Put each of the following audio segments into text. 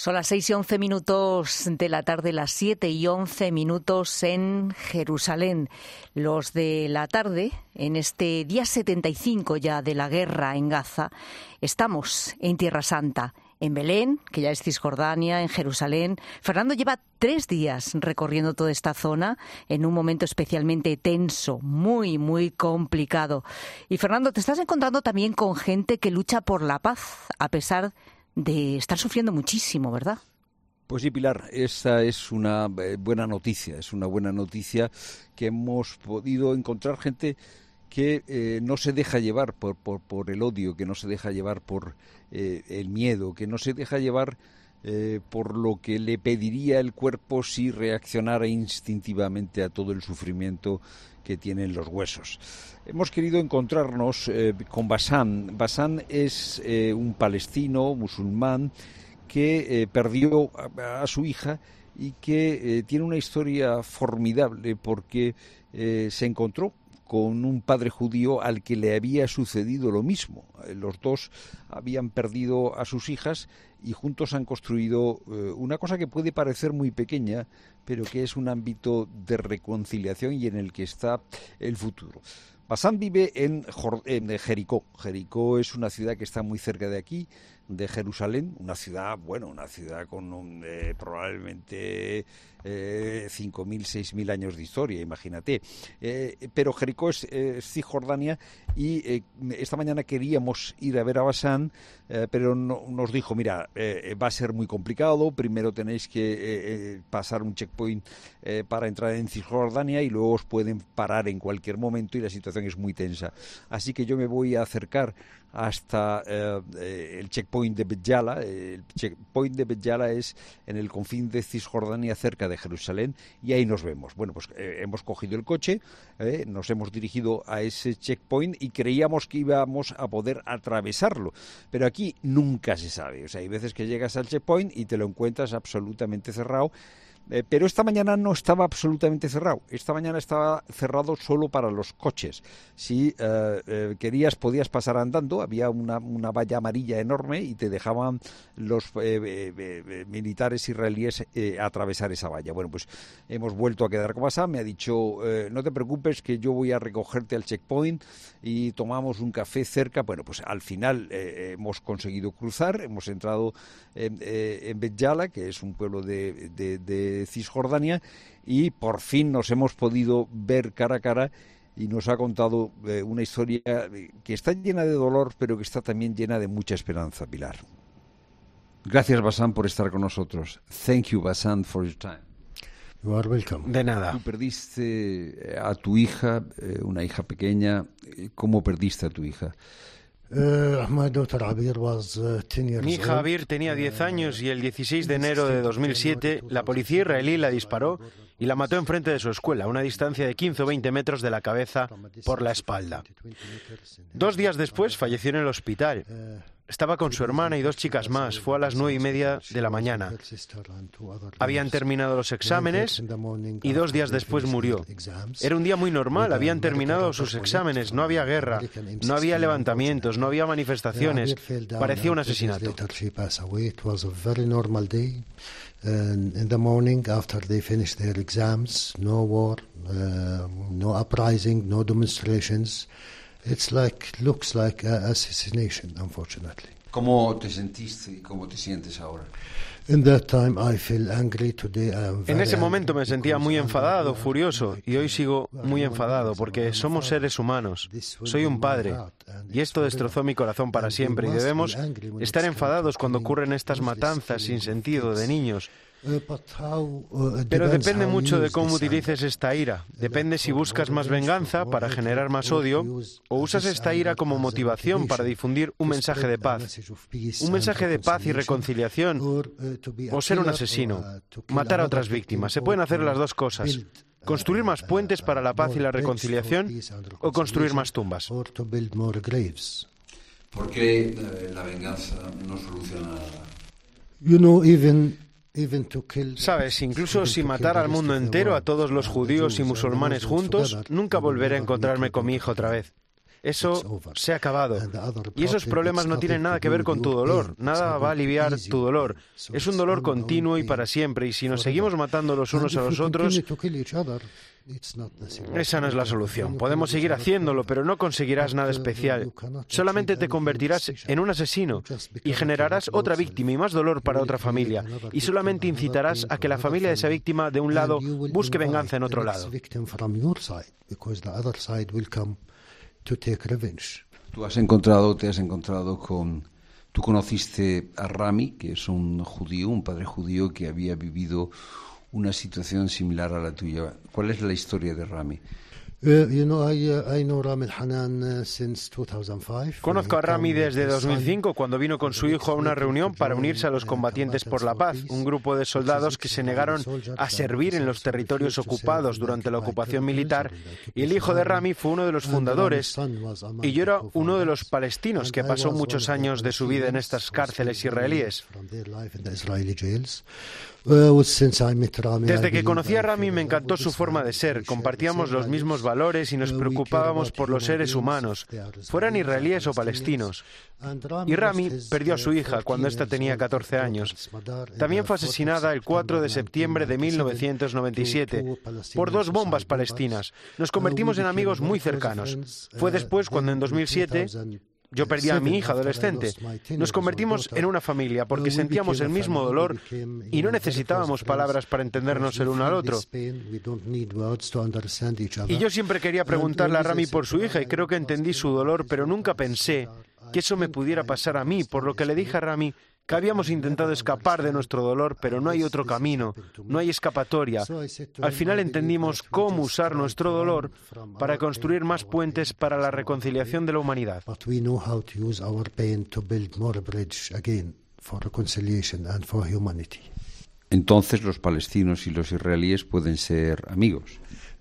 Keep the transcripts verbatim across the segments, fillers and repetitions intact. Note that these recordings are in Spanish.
Son las seis y once minutos de la tarde, las siete y once minutos en Jerusalén. Los de la tarde, en este día setenta y cinco ya de la guerra en Gaza, estamos en Tierra Santa, en Belén, que ya es Cisjordania, en Jerusalén. Fernando lleva tres días recorriendo toda esta zona en un momento especialmente tenso, muy, muy complicado. Y Fernando, te estás encontrando también con gente que lucha por la paz, a pesar de estar sufriendo muchísimo, ¿verdad? Pues sí, Pilar, esa es una buena noticia, es una buena noticia que hemos podido encontrar gente que eh, no se deja llevar por, por, por el odio, que no se deja llevar por eh, el miedo, que no se deja llevar eh, por lo que le pediría el cuerpo si reaccionara instintivamente a todo el sufrimiento que tienen los huesos. Hemos querido encontrarnos eh, con Bassam. Bassam es eh, un palestino musulmán que eh, perdió a, a su hija y que eh, tiene una historia formidable porque eh, se encontró con un padre judío al que le había sucedido lo mismo. Los dos habían perdido a sus hijas y juntos han construido eh, una cosa que puede parecer muy pequeña, pero que es un ámbito de reconciliación y en el que está el futuro. Bassam vive en, en Jericó. Jericó es una ciudad que está muy cerca de aquí, de Jerusalén, una ciudad, bueno, una ciudad con un, eh, probablemente eh, cinco mil, seis mil años de historia, imagínate. Eh, pero Jericó es eh, Cisjordania y eh, esta mañana queríamos ir a ver a Bassam, eh, pero no, nos dijo, mira, eh, va a ser muy complicado, primero tenéis que eh, pasar un checkpoint eh, para entrar en Cisjordania y luego os pueden parar en cualquier momento y la situación es muy tensa. Así que yo me voy a acercar hasta eh, el checkpoint de Bet Yala. El checkpoint de Bet Yala es en el confín de Cisjordania, cerca de Jerusalén, y ahí nos vemos. Bueno, pues eh, hemos cogido el coche, eh, nos hemos dirigido a ese checkpoint y creíamos que íbamos a poder atravesarlo, pero aquí nunca se sabe. O sea, hay veces que llegas al checkpoint y te lo encuentras absolutamente cerrado. Eh, pero esta mañana no estaba absolutamente cerrado. Esta mañana estaba cerrado solo para los coches. Si eh, eh, querías, podías pasar andando. Había una, una valla amarilla enorme y te dejaban los eh, eh, eh, militares israelíes eh, atravesar esa valla. Bueno, pues hemos vuelto a quedar con Bassam. Me ha dicho, eh, no te preocupes que yo voy a recogerte al checkpoint y tomamos un café cerca. Bueno, pues al final eh, hemos conseguido cruzar. Hemos entrado en, eh, en Bet Yala, que es un pueblo de... de, de Cisjordania, y por fin nos hemos podido ver cara a cara y nos ha contado eh, una historia que está llena de dolor, pero que está también llena de mucha esperanza, Pilar. Gracias, Bassam, por estar con nosotros. Thank you, Bassam, for your time. You are welcome. De nada. Tú perdiste a tu hija, eh, una hija pequeña. ¿Cómo perdiste a tu hija? Uh, my daughter Abir was uh, ten years Mi hija old. Abir tenía diez años y el dieciséis de enero de dos mil siete la policía israelí la disparó y la mató enfrente de su escuela, a una distancia de quince o veinte metros de la cabeza por la espalda. Dos días después falleció en el hospital. Estaba con su hermana y dos chicas más. Fue a las nueve y media de la mañana. Habían terminado los exámenes y dos días después murió. Era un día muy normal. Habían terminado sus exámenes. No había guerra, no había levantamientos, no había manifestaciones. Parecía un asesinato. In the morning, after they finished their exams, no war, uh, no uprising, no demonstrations. It's like, looks like a assassination, unfortunately. ¿Cómo te sentiste y cómo te sientes ahora? In that time I feel angry. Today I am very En ese momento me angry sentía muy because enfadado, I'm- furioso, y hoy sigo muy enfadado porque somos seres humanos. Soy un padre, y esto destrozó mi corazón para siempre, y debemos estar enfadados cuando ocurren estas matanzas sin sentido de niños. Uh, but how, uh, it Pero depends depende how mucho you de use cómo this utilices anger. esta ira. Depende si buscas más venganza para generar más odio o usas esta ira como motivación para difundir un mensaje de paz. Un mensaje de paz y reconciliación o ser un asesino, matar a otras víctimas. Se pueden hacer las dos cosas. Construir más puentes para la paz y la reconciliación o construir más tumbas. Or to build more graves. ¿Por qué eh, la venganza no soluciona nada? You know, even even to kill Sabes, incluso si matara al mundo entero, a todos los judíos y musulmanes juntos, nunca volveré a encontrarme con mi hijo otra vez. Eso se ha acabado. Y esos problemas no tienen nada que ver con tu dolor. Nada va a aliviar tu dolor. Es un dolor continuo y para siempre. Y si nos seguimos matando los unos a los otros, esa no es la solución. Podemos seguir haciéndolo, pero no conseguirás nada especial. Solamente te convertirás en un asesino y generarás otra víctima y más dolor para otra familia. Y solamente incitarás a que la familia de esa víctima, de un lado, busque venganza en otro lado. Tú has encontrado, te has encontrado con... Tú conociste a Rami, que es un judío, un padre judío que había vivido una situación similar a la tuya. ¿Cuál es la historia de Rami? Conozco a Rami desde dos mil cinco, cuando vino con su hijo a una reunión para unirse a los combatientes por la paz, un grupo de soldados que se negaron a servir en los territorios ocupados durante la ocupación militar, y el hijo de Rami fue uno de los fundadores, y yo era uno de los palestinos que pasó muchos años de su vida en estas cárceles israelíes. Desde que conocí a Rami me encantó su forma de ser. Compartíamos los mismos valores y nos preocupábamos por los seres humanos, fueran israelíes o palestinos. Y Rami perdió a su hija cuando ésta tenía catorce años. También fue asesinada el cuatro de septiembre de mil novecientos noventa y siete por dos bombas palestinas. Nos convertimos en amigos muy cercanos. Fue después cuando en dos mil siete... yo perdí a mi hija adolescente. Nos convertimos en una familia porque sentíamos el mismo dolor y no necesitábamos palabras para entendernos el uno al otro. Y yo siempre quería preguntarle a Rami por su hija y creo que entendí su dolor, pero nunca pensé que eso me pudiera pasar a mí, por lo que le dije a Rami que habíamos intentado escapar de nuestro dolor, pero no hay otro camino, no hay escapatoria. Al final entendimos cómo usar nuestro dolor para construir más puentes para la reconciliación de la humanidad. Entonces los palestinos y los israelíes pueden ser amigos.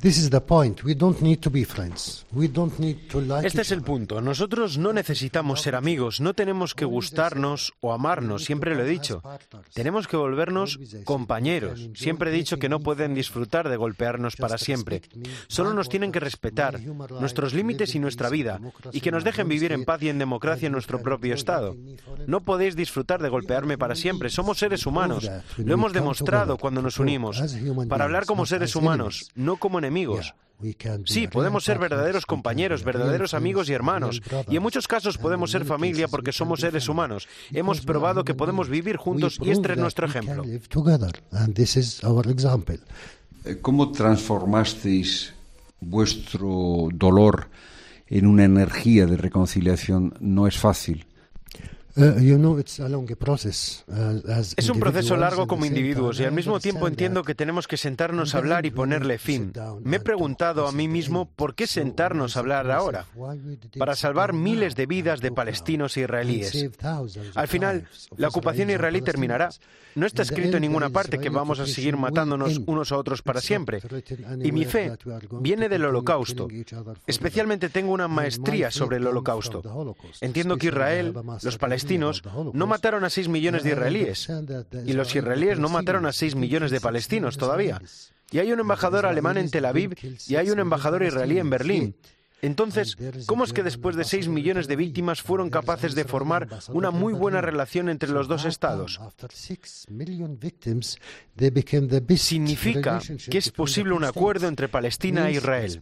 Este es el punto. Nosotros no necesitamos ser amigos, no tenemos que gustarnos o amarnos, siempre lo he dicho. Tenemos que volvernos compañeros. Siempre he dicho que no pueden disfrutar de golpearnos para siempre. Solo nos tienen que respetar nuestros límites y nuestra vida, y que nos dejen vivir en paz y en democracia en nuestro propio Estado. No podéis disfrutar de golpearme para siempre. Somos seres humanos. Lo hemos demostrado cuando nos unimos, para hablar como seres humanos, no como enemigos. Amigos. Sí, podemos ser verdaderos compañeros, verdaderos amigos y hermanos. Y en muchos casos podemos ser familia porque somos seres humanos. Hemos probado que podemos vivir juntos y este es nuestro ejemplo. ¿Cómo transformasteis vuestro dolor en una energía de reconciliación? No es fácil. Es un proceso largo como individuos y al mismo tiempo entiendo que tenemos que sentarnos a hablar y ponerle fin. Me he preguntado a mí mismo por qué sentarnos a hablar ahora, para salvar miles de vidas de palestinos e israelíes. Al final, la ocupación israelí terminará. No está escrito en ninguna parte que vamos a seguir matándonos unos a otros para siempre. Y mi fe viene del Holocausto. Especialmente tengo una maestría sobre el Holocausto. Entiendo que Israel, los palestinos, no mataron a seis millones de israelíes, y los israelíes no mataron a seis millones de palestinos todavía. Y hay un embajador alemán en Tel Aviv y hay un embajador israelí en Berlín. Entonces, ¿cómo es que después de seis millones de víctimas fueron capaces de formar una muy buena relación entre los dos estados? Significa que es posible un acuerdo entre Palestina e Israel.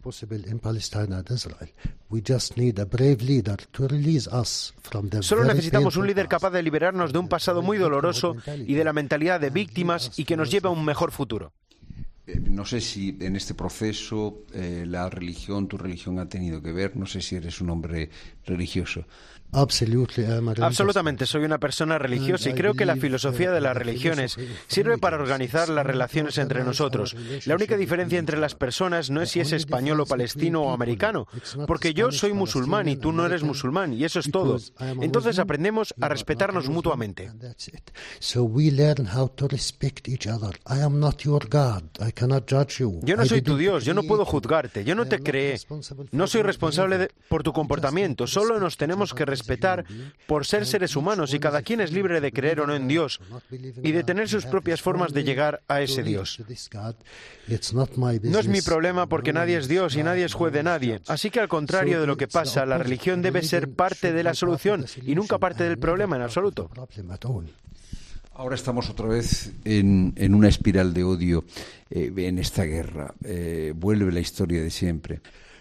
Solo necesitamos un líder capaz de liberarnos de un pasado muy doloroso y de la mentalidad de víctimas y que nos lleve a un mejor futuro. No sé si en este proceso eh, la religión, tu religión ha tenido que ver. No sé si eres un hombre religioso. Absolutamente, soy una persona religiosa y creo que la filosofía de las religiones sirve para organizar las relaciones entre nosotros. La única diferencia entre las personas no es si es español o palestino o americano, porque yo soy musulmán y tú no eres musulmán, y eso es todo. Entonces aprendemos a respetarnos mutuamente. Yo no soy tu Dios, yo no puedo juzgarte, yo no te creé, no soy responsable de, por tu comportamiento, solo nos tenemos que respetar respetar por ser seres humanos y cada quien es libre de creer o no en Dios y de tener sus propias formas de llegar a ese Dios. No es mi problema porque nadie es Dios y nadie es juez de nadie. Así que al contrario de lo que pasa, la religión debe ser parte de la solución y nunca parte del problema en absoluto. Ahora estamos otra vez en, en una espiral de odio eh, en esta guerra. Eh, vuelve la historia de siempre.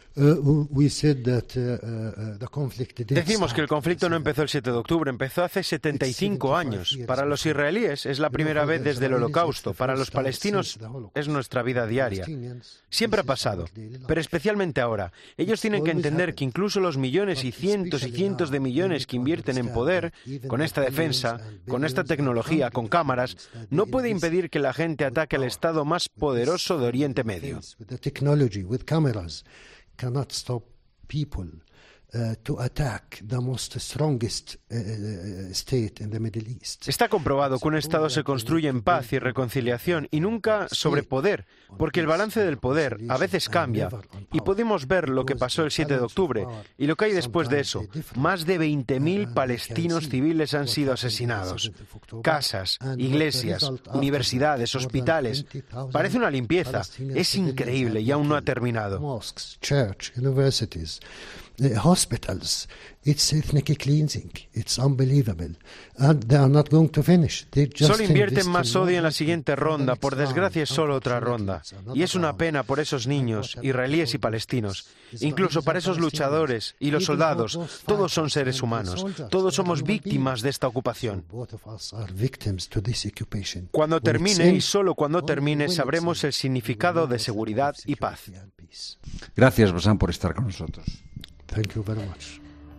Decimos que el conflicto no empezó el siete de octubre, empezó hace setenta y cinco años. Para los israelíes es la primera vez desde el Holocausto, para los palestinos es nuestra vida diaria. Siempre ha pasado, pero especialmente ahora. Ellos tienen que entender que incluso los millones y cientos y cientos de millones que invierten en poder, con esta defensa, con esta tecnología, con cámaras, no puede impedir que la gente ataque al Estado más poderoso de Oriente Medio. Cannot stop people uh, to attack the most strongest uh, state in the Middle East. Está comprobado que un Estado se construye en paz y reconciliación y nunca sobre poder, porque el balance del poder a veces cambia y podemos ver lo que pasó el siete de octubre y lo que hay después de eso. Más de veinte mil palestinos civiles han sido asesinados. Casas, iglesias, universidades, hospitales. Parece una limpieza. Es increíble y aún no ha terminado. Mosques, church, universities, uh, hospitals. It's ethnic cleansing. It's unbelievable. And they are not going to finish. They just Solo invierten más odio en la siguiente ronda. Por desgracia es solo otra ronda. Y es una pena por esos niños, israelíes y palestinos. Incluso para esos luchadores y los soldados. Todos son seres humanos. Todos somos víctimas de esta ocupación. Cuando termine, y solo cuando termine, sabremos el significado de seguridad y paz. Gracias, Bassam, por estar con nosotros. Thank you very much.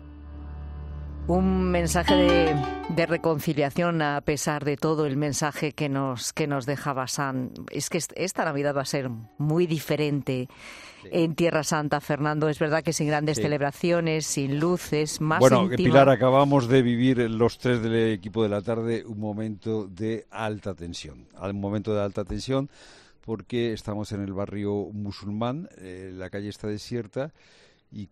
Un mensaje de, de reconciliación a pesar de todo el mensaje que nos que nos deja Bassam. Es que esta Navidad va a ser muy diferente sí. en Tierra Santa, Fernando. Es verdad que sin grandes sí. celebraciones, sin luces, más Bueno, íntima. Pilar, acabamos de vivir los tres del equipo de la tarde un momento de alta tensión. Un momento de alta tensión porque estamos en el barrio musulmán, eh, la calle está desierta, y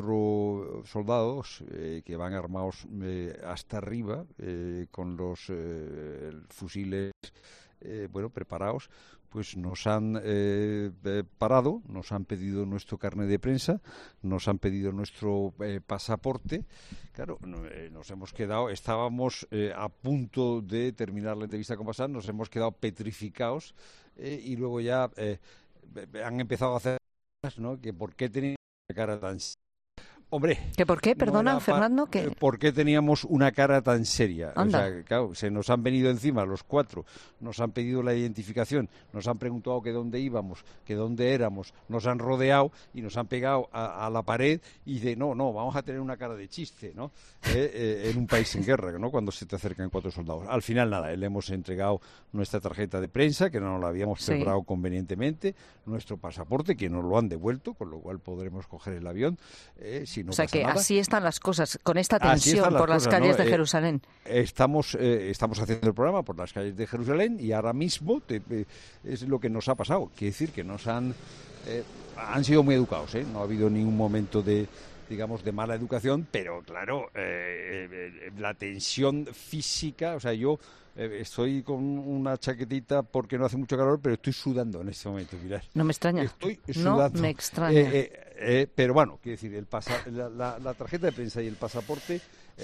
cuatro soldados eh, que van armados eh, hasta arriba eh, con los eh, fusiles eh, bueno preparados, pues nos han eh, eh, parado, nos han pedido nuestro carnet de prensa, nos han pedido nuestro eh, pasaporte. Claro, eh, nos hemos quedado, estábamos eh, a punto de terminar la entrevista con Bassam, nos hemos quedado petrificados eh, y luego ya eh, han empezado a hacer, ¿no? Que por qué tenían cara tan... Hombre, ¿que por qué? Perdona, no Fernando, que ¿por qué teníamos una cara tan seria? Anda. O sea, claro, se nos han venido encima los cuatro, nos han pedido la identificación, nos han preguntado que dónde íbamos, que dónde éramos, nos han rodeado y nos han pegado a, a la pared y de no, no, vamos a tener una cara de chiste, ¿no? Eh, eh, en un país en guerra, ¿no? Cuando se te acercan cuatro soldados. Al final nada, le hemos entregado nuestra tarjeta de prensa, que no nos la habíamos sí. preparado convenientemente, nuestro pasaporte, que nos lo han devuelto, con lo cual podremos coger el avión, eh, si no o sea pasa que nada. Así están las cosas, con esta tensión las por las cosas, calles ¿no? de Eh, Jerusalén. Estamos eh, estamos haciendo el programa por las calles de Jerusalén y ahora mismo te, eh, es lo que nos ha pasado. Quiere decir que nos han eh, han sido muy educados, ¿eh? No ha habido ningún momento de digamos de mala educación, pero claro, eh, eh, la tensión física, o sea, yo eh, estoy con una chaquetita porque no hace mucho calor, pero estoy sudando en este momento, mirad. No me extraña. Estoy sudando. No me extraña. Eh, eh, eh, pero bueno, quiero decir, el pasa, la, la, la tarjeta de prensa y el pasaporte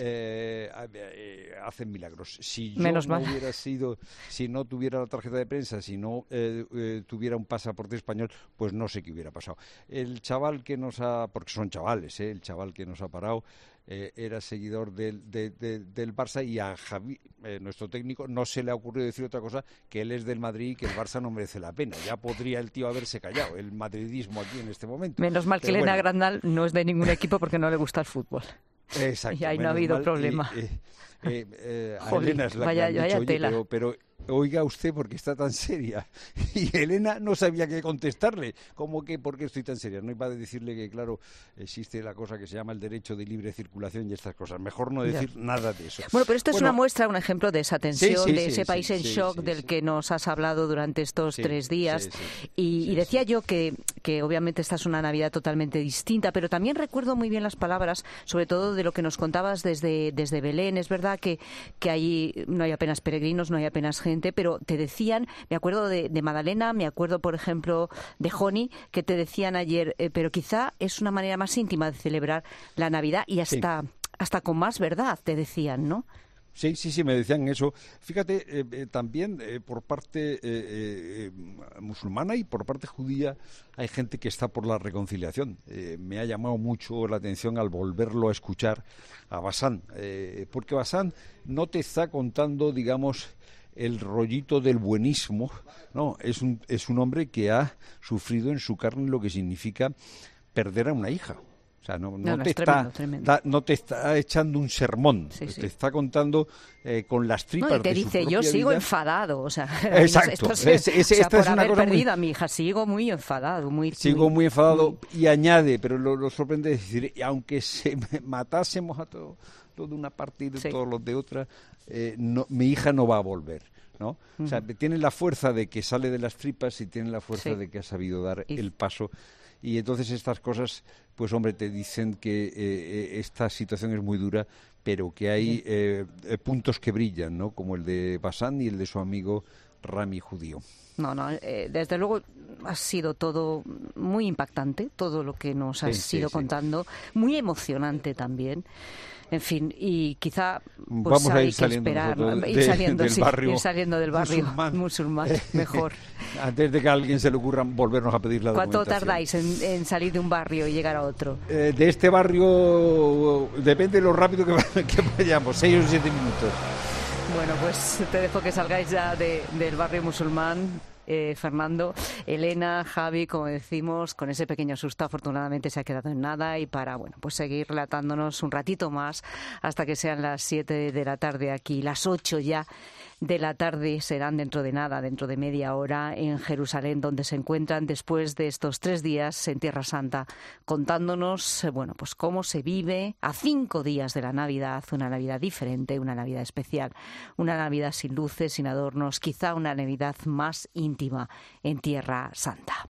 eh, eh, hacen milagros. Si yo Menos no mal. hubiera sido, si no tuviera la tarjeta de prensa, si no eh, eh, tuviera un pasaporte español, pues no sé qué hubiera pasado. El chaval que nos ha, porque son chavales, eh, el chaval que nos ha parado, Eh, era seguidor del, de, de, del Barça y a Javi, eh, nuestro técnico, no se le ha ocurrido decir otra cosa, que él es del Madrid y que el Barça no merece la pena. Ya podría el tío haberse callado, el madridismo aquí en este momento. Menos mal que Pero Elena bueno. Grandal no es de ningún equipo porque no le gusta el fútbol. Exacto. Y ahí no ha menos habido mal. problema. Y, eh, eh, eh, a Jolín, Elena es la vaya- que le han vaya dicho, oye, tela. pero, pero oiga usted, ¿por qué está tan seria? Y Elena no sabía qué contestarle. ¿Cómo que por qué estoy tan seria? No iba a decirle que, claro, existe la cosa que se llama el derecho de libre circulación y estas cosas. Mejor no decir ya. nada de eso. Bueno, pero esto bueno, es una muestra, un ejemplo de esa tensión, sí, sí, de sí, ese sí, país sí, en sí, shock sí, del sí. que nos has hablado durante estos sí, tres días. Sí, sí, y, sí, y decía sí. yo que, que obviamente esta es una Navidad totalmente distinta, pero también recuerdo muy bien las palabras, sobre todo de lo que nos contabas desde, desde Belén. Es verdad que, que allí no hay apenas peregrinos, no hay apenas gente, pero te decían, me acuerdo de, de Magdalena, me acuerdo, por ejemplo, de Joni, que te decían ayer, eh, pero quizá es una manera más íntima de celebrar la Navidad y hasta, sí. hasta con más verdad, te decían, ¿no? Sí, sí, sí, me decían eso. Fíjate, eh, eh, también eh, por parte eh, eh, musulmana y por parte judía hay gente que está por la reconciliación. Eh, me ha llamado mucho la atención al volverlo a escuchar a Bassán, eh, porque Bassán no te está contando, digamos, el rollito del buenismo, no, es un, es un hombre que ha sufrido en su carne lo que significa perder a una hija. O sea, no, no, no, no te está, tremendo, tremendo. Da, no te está echando un sermón, sí, sí. te está contando eh, con las tripas no, y te de dice, su yo sigo vida. enfadado, o sea, exacto, esto se, es, es, o sea, esta por es una haber cosa perdido muy... a mi hija, sigo muy enfadado, muy sigo muy, muy enfadado muy... y añade, pero lo, lo sorprende decir, aunque se matásemos a todo, todo una parte y de sí. todos los de otra, eh, no, mi hija no va a volver. ¿no? Uh-huh. O sea, tiene la fuerza de que sale de las tripas y tiene la fuerza sí. de que ha sabido dar y... el paso. Y entonces estas cosas, pues hombre, te dicen que eh, esta situación es muy dura, pero que hay eh, puntos que brillan, ¿no? Como el de Bassán y el de su amigo Rami judío. No, no, eh, desde luego ha sido todo muy impactante, todo lo que nos has sí, ido sí, contando, sí. muy emocionante también. En fin, y quizá pues, vamos a ir hay saliendo que esperar, de, ir saliendo, del sí, barrio, ir saliendo del barrio musulmán, musulmán mejor. Antes de que a alguien se le ocurra volvernos a pedir la documentación. ¿Cuánto tardáis en, en salir de un barrio y llegar a otro? Eh, de este barrio depende de lo rápido que, que vayamos, seis o siete minutos. Bueno, pues te dejo que salgáis ya de, del barrio musulmán. Eh, Fernando, Elena, Javi, como decimos, con ese pequeño susto afortunadamente se ha quedado en nada y para, bueno, pues seguir relatándonos un ratito más hasta que sean las siete de la tarde aquí, las ocho ya de la tarde serán dentro de nada, dentro de media hora en Jerusalén, donde se encuentran después de estos tres días en Tierra Santa, contándonos, bueno, pues cómo se vive a cinco días de la Navidad, una Navidad diferente, una Navidad especial, una Navidad sin luces, sin adornos, quizá una Navidad más íntima en Tierra Santa.